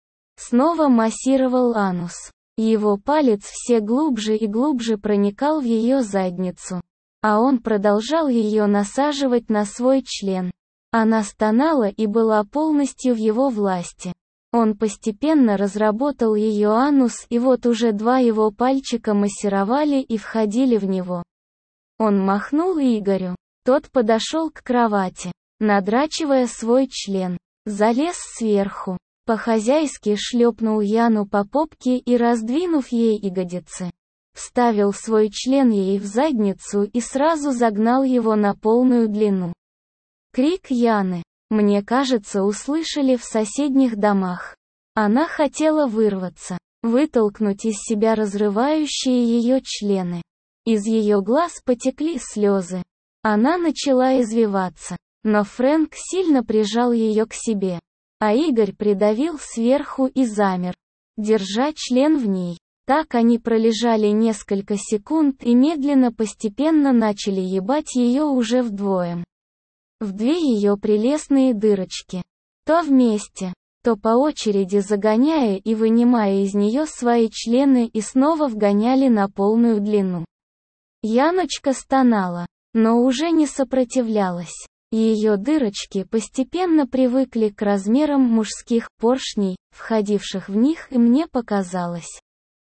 снова массировал анус. Его палец все глубже и глубже проникал в ее задницу, а он продолжал ее насаживать на свой член. Она стонала и была полностью в его власти. Он постепенно разработал ее анус, и вот уже 2 его пальчика массировали и входили в него. Он махнул Игорю. Тот подошел к кровати, надрачивая свой член. Залез сверху. По-хозяйски шлепнул Яну по попке и, раздвинув ей ягодицы, вставил свой член ей в задницу и сразу загнал его на полную длину. Крик Яны, мне кажется, услышали в соседних домах. Она хотела вырваться, вытолкнуть из себя разрывающие ее члены. Из ее глаз потекли слезы. Она начала извиваться, но Фрэнк сильно прижал ее к себе, а Игорь придавил сверху и замер, держа член в ней. Так они пролежали несколько секунд и медленно постепенно начали ебать ее уже вдвоем. В 2 ее прелестные дырочки. То вместе, то по очереди загоняя и вынимая из нее свои члены и снова вгоняли на полную длину. Яночка стонала, но уже не сопротивлялась. Ее дырочки постепенно привыкли к размерам мужских поршней, входивших в них, и мне показалось,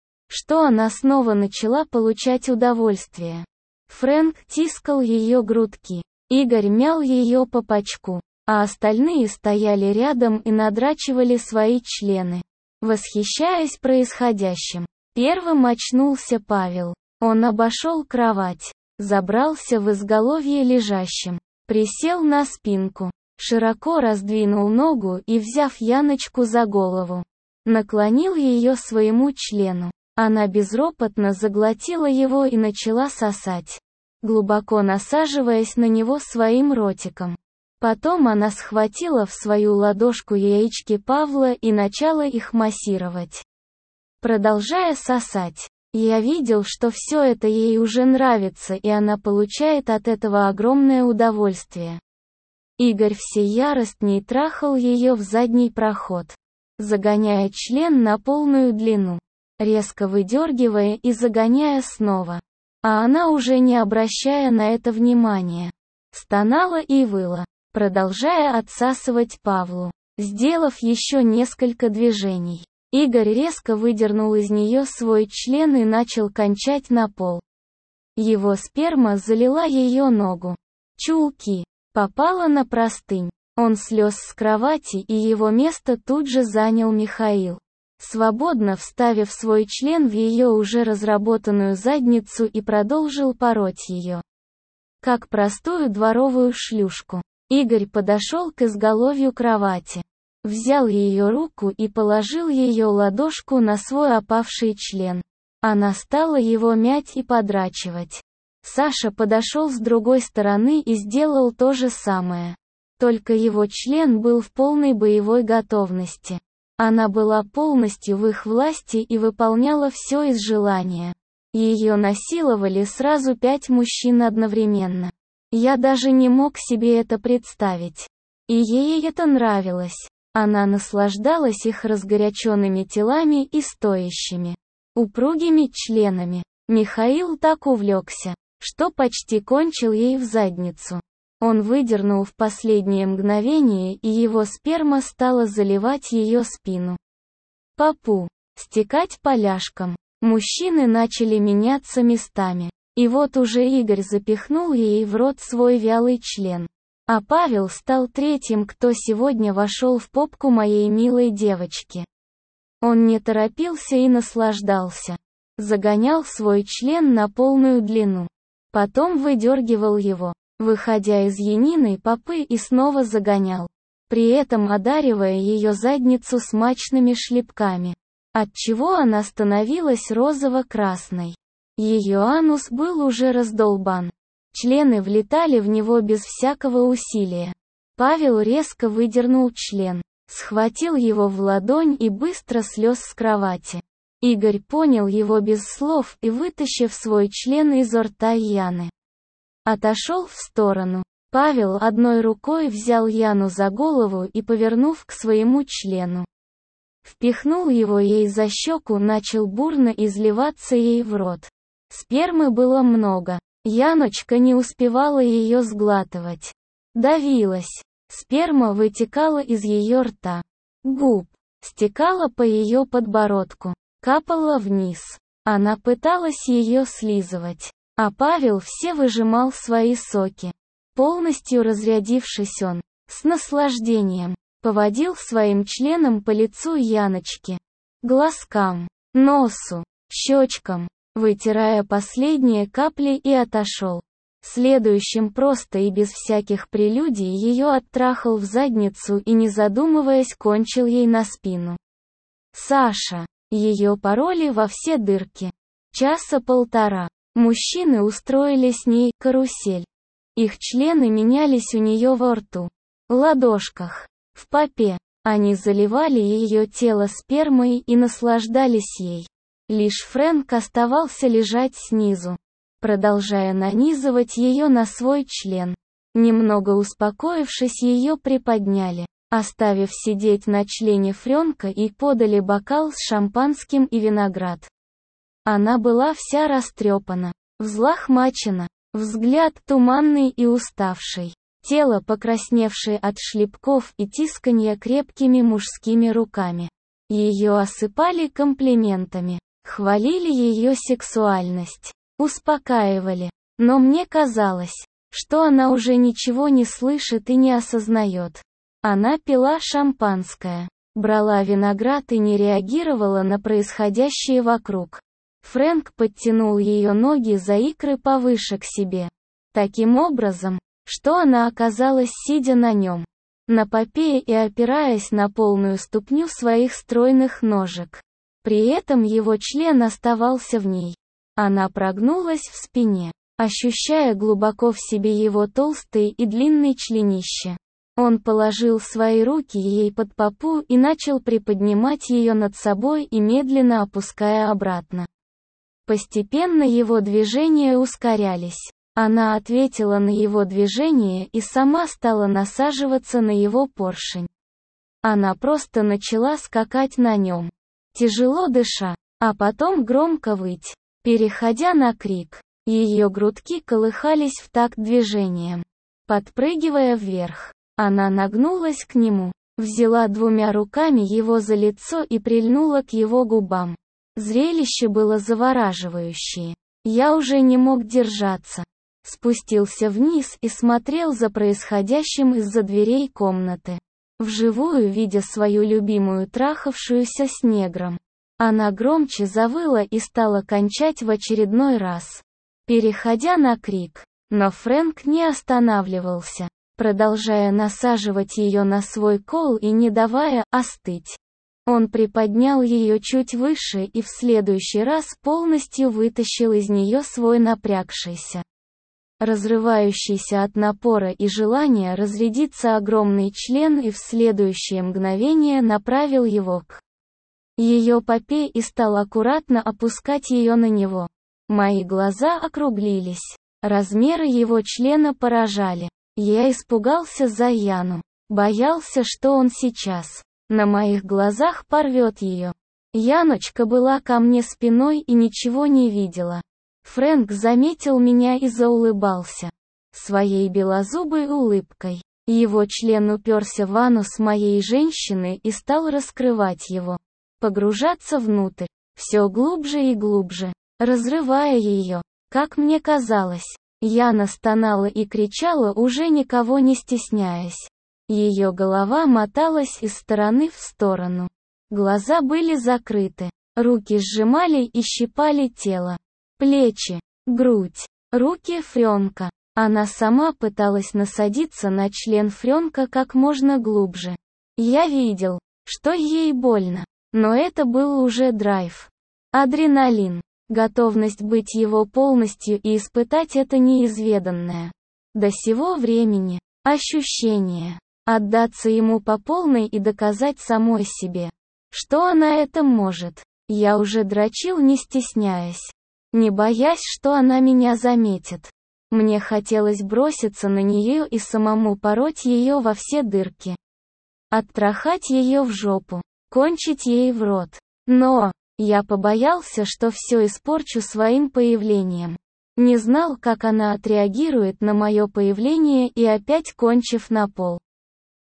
что она снова начала получать удовольствие. Фрэнк тискал ее грудки, Игорь мял ее по пачку, а остальные стояли рядом и надрачивали свои члены, восхищаясь происходящим. Первым очнулся Павел. Он обошел кровать, забрался в изголовье лежащим, присел на спинку, широко раздвинул ногу и, взяв Яночку за голову, наклонил ее своему члену. Она безропотно заглотила его и начала сосать, глубоко насаживаясь на него своим ротиком. Потом она схватила в свою ладошку яички Павла и начала их массировать, продолжая сосать. Я видел, что все это ей уже нравится, и она получает от этого огромное удовольствие. Игорь всей яростней трахал ее в задний проход, загоняя член на полную длину, резко выдергивая и загоняя снова. А она, уже не обращая на это внимания, стонала и выла, продолжая отсасывать Павлу. Сделав еще несколько движений, Игорь резко выдернул из нее свой член и начал кончать на пол. Его сперма залила ее ногу. Чулки. Попала на простынь. Он слез с кровати, и его место тут же занял Михаил, свободно вставив свой член в ее уже разработанную задницу, и продолжил пороть ее, как простую дворовую шлюшку. Игорь подошел к изголовью кровати, взял ее руку и положил ее ладошку на свой опавший член. Она стала его мять и подрачивать. Саша подошел с другой стороны и сделал то же самое. Только его член был в полной боевой готовности. Она была полностью в их власти и выполняла все из желания. Ее насиловали сразу 5 мужчин одновременно. Я даже не мог себе это представить. И ей это нравилось. Она наслаждалась их разгоряченными телами и стоящими, упругими членами. Михаил так увлекся, что почти кончил ей в задницу. Он выдернул в последнее мгновение, и его сперма стала заливать ее спину, попу, стекать поляшком. Мужчины начали меняться местами. И вот уже Игорь запихнул ей в рот свой вялый член. А Павел стал третьим, кто сегодня вошел в попку моей милой девочки. Он не торопился и наслаждался. Загонял свой член на полную длину. Потом выдергивал его, выходя из Яниной попы, и снова загонял, при этом одаривая ее задницу смачными шлепками, отчего она становилась розово-красной. Ее анус был уже раздолбан. Члены влетали в него без всякого усилия. Павел резко выдернул член, схватил его в ладонь и быстро слез с кровати. Игорь понял его без слов и, вытащив свой член изо рта Яны, отошел в сторону. Павел одной рукой взял Яну за голову и, повернув к своему члену, впихнул его ей за щеку, начал бурно изливаться ей в рот. Спермы было много. Яночка не успевала ее сглатывать. Давилась. Сперма вытекала из ее рта, губ, стекала по ее подбородку, капала вниз. Она пыталась ее слизывать, а Павел все выжимал свои соки. Полностью разрядившись, он, с наслаждением, поводил своим членом по лицу Яночки, глазкам, носу, щечкам, вытирая последние капли, и отошел. Следующим просто и без всяких прелюдий ее оттрахал в задницу и, не задумываясь, кончил ей на спину. Саша. Ее пороли во все дырки. Часа полтора. Мужчины устроили с ней карусель. Их члены менялись у нее во рту, ладошках, в попе. Они заливали ее тело спермой и наслаждались ей. Лишь Фрэнк оставался лежать снизу, продолжая нанизывать ее на свой член. Немного успокоившись, ее приподняли, оставив сидеть на члене Фрэнка, и подали бокал с шампанским и виноград. Она была вся растрепана, взлохмачена, взгляд туманный и уставший, тело покрасневшее от шлепков и тисканья крепкими мужскими руками. Ее осыпали комплиментами, хвалили ее сексуальность, успокаивали, но мне казалось, что она уже ничего не слышит и не осознает. Она пила шампанское, брала виноград и не реагировала на происходящее вокруг. Фрэнк подтянул ее ноги за икры повыше к себе, таким образом, что она оказалась сидя на нем, на попе и опираясь на полную ступню своих стройных ножек. При этом его член оставался в ней. Она прогнулась в спине, ощущая глубоко в себе его толстые и длинные членище. Он положил свои руки ей под попу и начал приподнимать ее над собой и медленно опуская обратно. Постепенно его движения ускорялись. Она ответила на его движение и сама стала насаживаться на его поршень. Она просто начала скакать на нем, тяжело дыша, а потом громко выть, переходя на крик. Ее грудки колыхались в такт движением, подпрыгивая вверх. Она нагнулась к нему, взяла двумя руками его за лицо и прильнула к его губам. Зрелище было завораживающее. Я уже не мог держаться. Спустился вниз и смотрел за происходящим из-за дверей комнаты, вживую видя свою любимую трахавшуюся с негром. Она громче завыла и стала кончать в очередной раз, переходя на крик. Но Фрэнк не останавливался, продолжая насаживать ее на свой кол и не давая остыть. Он приподнял ее чуть выше и в следующий раз полностью вытащил из нее свой напрягшийся, разрывающийся от напора и желания разрядиться огромный член, и в следующее мгновение направил его к ее попе и стал аккуратно опускать ее на него. Мои глаза округлились. Размеры его члена поражали. Я испугался за Яну. Боялся, что он сейчас, на моих глазах, порвет ее. Яночка была ко мне спиной и ничего не видела. Фрэнк заметил меня и заулыбался своей белозубой улыбкой. Его член уперся в анус моей женщины и стал раскрывать его, погружаться внутрь, все глубже и глубже, разрывая ее. Как мне казалось, Яна стонала и кричала, уже никого не стесняясь. Ее голова моталась из стороны в сторону. Глаза были закрыты, руки сжимали и щипали тело, плечи, грудь, руки Фрэнка. Она сама пыталась насадиться на член Фрэнка как можно глубже. Я видел, что ей больно, но это был уже драйв, адреналин. Готовность быть его полностью и испытать это неизведанное до сего времени ощущение, отдаться ему по полной и доказать самой себе, что она это может. Я уже дрочил, не стесняясь, не боясь, что она меня заметит. Мне хотелось броситься на нее и самому пороть ее во все дырки, оттрахать ее в жопу, кончить ей в рот. Но я побоялся, что все испорчу своим появлением. Не знал, как она отреагирует на мое появление, и опять кончив на пол,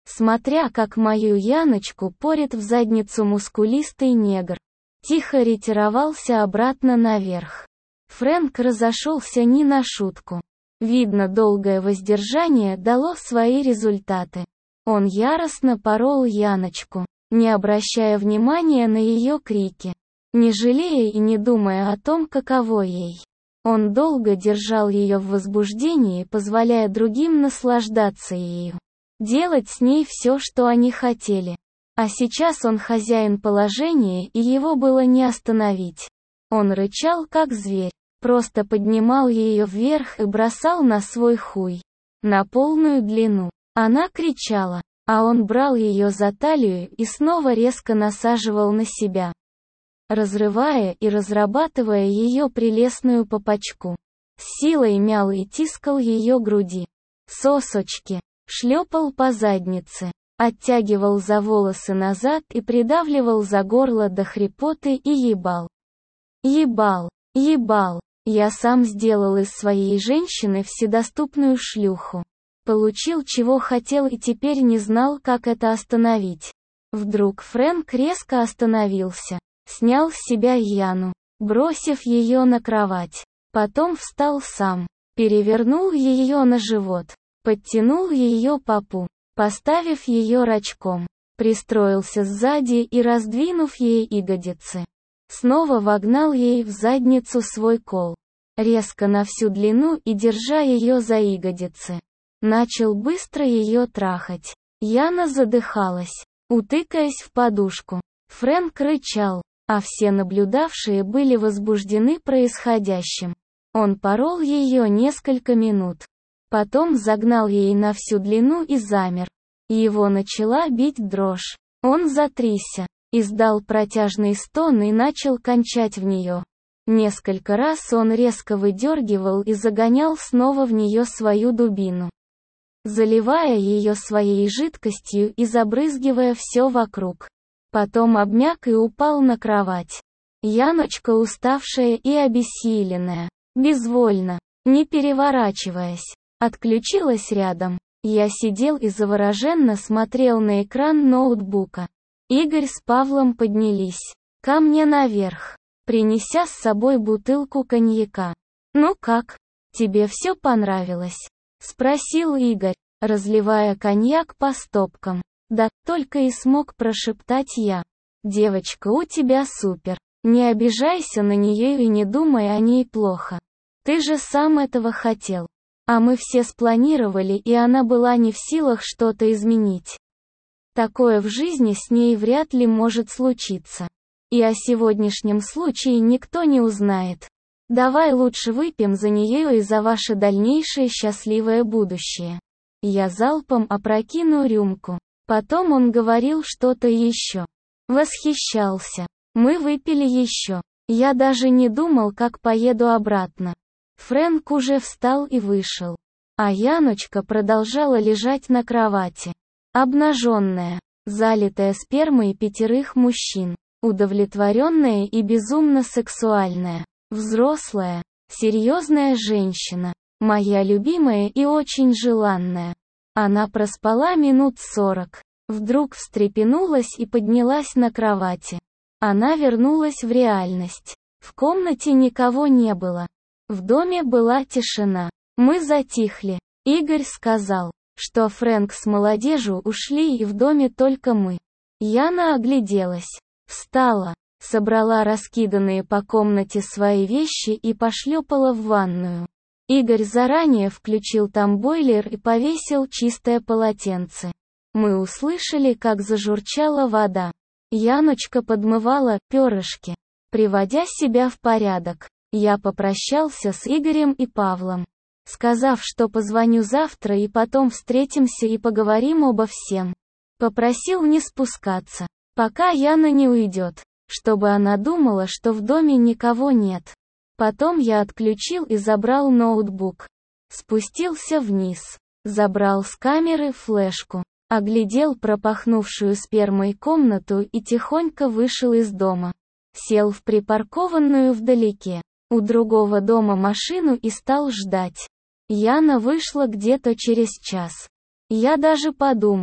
смотря как мою Яночку порет в задницу мускулистый негр. Тихо ретировался обратно наверх. Фрэнк разошелся не на шутку. Видно, долгое воздержание дало свои результаты. Он яростно порол Яночку, не обращая внимания на ее крики, не жалея и не думая о том, каково ей. Он долго держал ее в возбуждении, позволяя другим наслаждаться ею, делать с ней все, что они хотели. А сейчас он хозяин положения, и его было не остановить. Он рычал как зверь, просто поднимал ее вверх и бросал на свой хуй, на полную длину. Она кричала, а он брал ее за талию и снова резко насаживал на себя, разрывая и разрабатывая ее прелестную попочку. С силой мял и тискал ее груди, сосочки, шлепал по заднице, оттягивал за волосы назад и придавливал за горло до хрипоты и ебал. Ебал, ебал. Я сам сделал из своей женщины вседоступную шлюху. Получил, чего хотел, и теперь не знал, как это остановить. Вдруг Фрэнк резко остановился, снял с себя Яну, бросив ее на кровать. Потом встал сам, перевернул ее на живот, подтянул ее попу, поставив ее рачком, пристроился сзади и, раздвинув ей ягодицы, снова вогнал ей в задницу свой кол, резко на всю длину и держа ее за ягодицы. Начал быстро ее трахать. Яна задыхалась, утыкаясь в подушку. Фрэнк рычал, а все наблюдавшие были возбуждены происходящим. Он порол ее несколько минут. Потом загнал ей на всю длину и замер. Его начала бить дрожь. Он затрясся, издал протяжный стон и начал кончать в нее. Несколько раз он резко выдергивал и загонял снова в нее свою дубину, заливая ее своей жидкостью и забрызгивая все вокруг. Потом обмяк и упал на кровать. Яночка, уставшая и обессиленная, безвольно, не переворачиваясь, отключилась рядом. Я сидел и завороженно смотрел на экран ноутбука. Игорь с Павлом поднялись ко мне наверх, принеся с собой бутылку коньяка. «Ну как? Тебе все понравилось?» — спросил Игорь, разливая коньяк по стопкам. «Да», — только и смог прошептать я. «Девочка у тебя супер. Не обижайся на нее и не думай о ней плохо. Ты же сам этого хотел. А мы все спланировали, и она была не в силах что-то изменить. Такое в жизни с ней вряд ли может случиться. И о сегодняшнем случае никто не узнает. Давай лучше выпьем за нее и за ваше дальнейшее счастливое будущее». Я залпом опрокину рюмку. Потом он говорил что-то еще. Восхищался. Мы выпили еще. Я даже не думал, как поеду обратно. Фрэнк уже встал и вышел. А Яночка продолжала лежать на кровати. Обнаженная, залитая спермой 5 мужчин. Удовлетворенная и безумно сексуальная. Взрослая, серьезная женщина. Моя любимая и очень желанная. Она проспала минут 40. Вдруг встрепенулась и поднялась на кровати. Она вернулась в реальность. В комнате никого не было. В доме была тишина. Мы затихли. Игорь сказал, что Фрэнк с молодежью ушли и в доме только мы. Яна огляделась, встала, собрала раскиданные по комнате свои вещи и пошлепала в ванную. Игорь заранее включил там бойлер и повесил чистое полотенце. Мы услышали, как зажурчала вода. Яночка подмывала перышки, приводя себя в порядок. Я попрощался с Игорем и Павлом, сказав, что позвоню завтра и потом встретимся и поговорим обо всем. Попросил не спускаться, пока Яна не уйдет, чтобы она думала, что в доме никого нет. Потом я отключил и забрал ноутбук. Спустился вниз, забрал с камеры флешку, оглядел пропахнувшую спермой комнату и тихонько вышел из дома. Сел в припаркованную вдалеке у другого дома машину и стал ждать. Яна вышла где-то через час. Я даже подумал,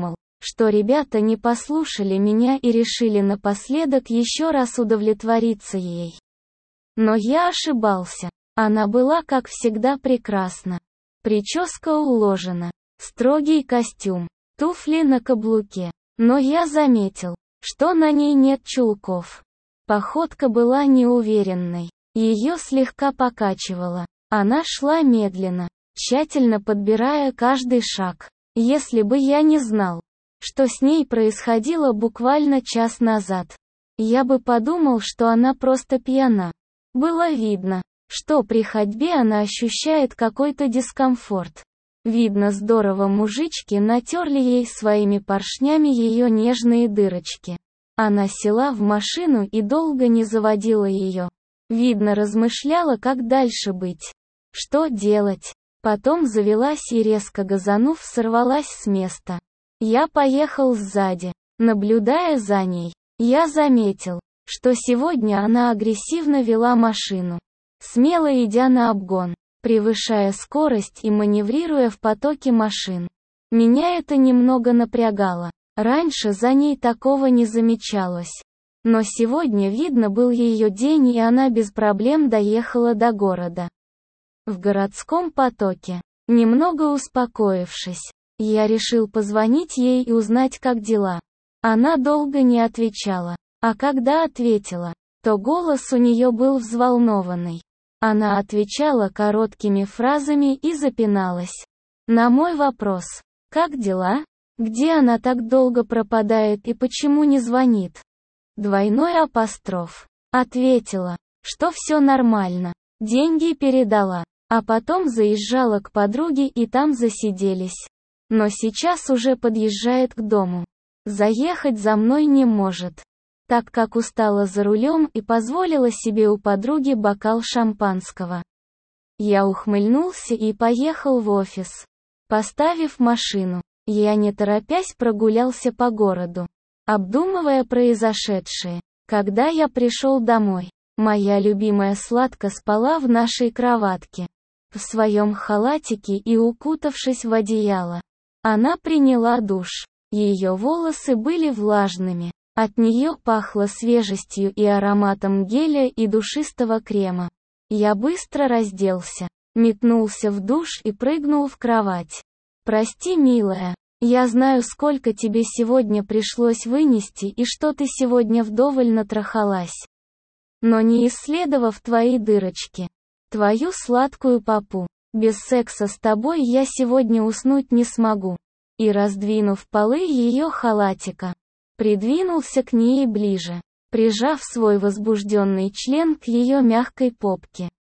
что ребята не послушали меня и решили напоследок еще раз удовлетвориться ей. Но я ошибался. Она была, как всегда, прекрасна. Прическа уложена, строгий костюм, туфли на каблуке. Но я заметил, что на ней нет чулков. Походка была неуверенной, ее слегка покачивало. Она шла медленно, тщательно подбирая каждый шаг. Если бы я не знал, что с ней происходило буквально час назад, я бы подумал, что она просто пьяна. Было видно, что при ходьбе она ощущает какой-то дискомфорт. Видно, здорово мужички натерли ей своими поршнями ее нежные дырочки. Она села в машину и долго не заводила ее. Видно, размышляла, как дальше быть. Что делать? Потом завелась и, резко газанув, сорвалась с места. Я поехал сзади, наблюдая за ней. Я заметил, что сегодня она агрессивно вела машину, смело идя на обгон, превышая скорость и маневрируя в потоке машин. Меня это немного напрягало. Раньше за ней такого не замечалось. Но сегодня, видно, был ее день, и она без проблем доехала до города. В городском потоке, немного успокоившись, я решил позвонить ей и узнать, как дела. Она долго не отвечала, а когда ответила, то голос у нее был взволнованный. Она отвечала короткими фразами и запиналась. На мой вопрос, как дела? Где она так долго пропадает и почему не звонит? Двойной апостроф. Ответила, что все нормально, деньги передала, а потом заезжала к подруге и там засиделись. Но сейчас уже подъезжает к дому. Заехать за мной не может, так как устала за рулем и позволила себе у подруги бокал шампанского. Я ухмыльнулся и поехал в офис. Поставив машину, я не торопясь прогулялся по городу, обдумывая произошедшее. Когда я пришел домой, моя любимая сладко спала в нашей кроватке, в своем халатике и укутавшись в одеяло. Она приняла душ. Ее волосы были влажными. От нее пахло свежестью и ароматом геля и душистого крема. Я быстро разделся, метнулся в душ и прыгнул в кровать. «Прости, милая, я знаю, сколько тебе сегодня пришлось вынести и что ты сегодня вдоволь натрахалась. Но не исследовав твои дырочки, твою сладкую попу, без секса с тобой я сегодня уснуть не смогу». И, раздвинув полы ее халатика, придвинулся к ней ближе, прижав свой возбужденный член к ее мягкой попке.